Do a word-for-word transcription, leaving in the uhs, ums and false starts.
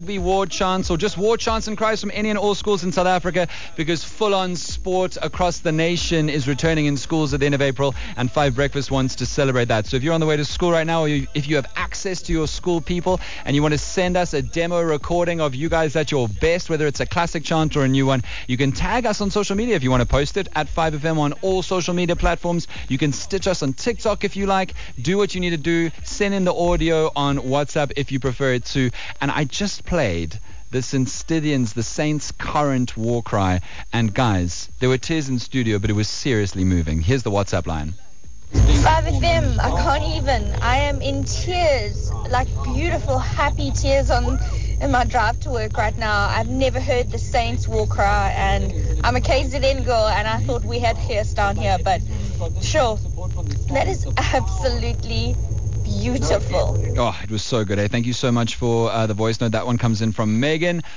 rugby war chants or just war chants and cries from any and all schools in South Africa, because full-on sport across the nation is returning in schools at the end of April, and Five Breakfast wants to celebrate that. So if you're on the way to school right now, or you, if you have access to your school people and you want to send us a demo recording of you guys at your best, whether it's a classic chant or a new one, you can tag us on social media if you want to post it at five F M on all social media platforms. You can stitch us on TikTok if you like. Do what you need to do. Send in the audio on WhatsApp if you prefer it to. And I just played the St-Stithians, the Saints' current war cry. And guys, there were tears in the studio, but it was seriously moving. Here's the WhatsApp line. five F M, I can't even. I am in tears, like beautiful, happy tears on in my drive to work right now. I've never heard the Saints war cry, and I'm a K Z N girl, and I thought we had Gears down here, but sure, that is absolutely beautiful. Oh, it was so good. Eh? Thank you so much for uh, the voice note. That one comes in from Megan.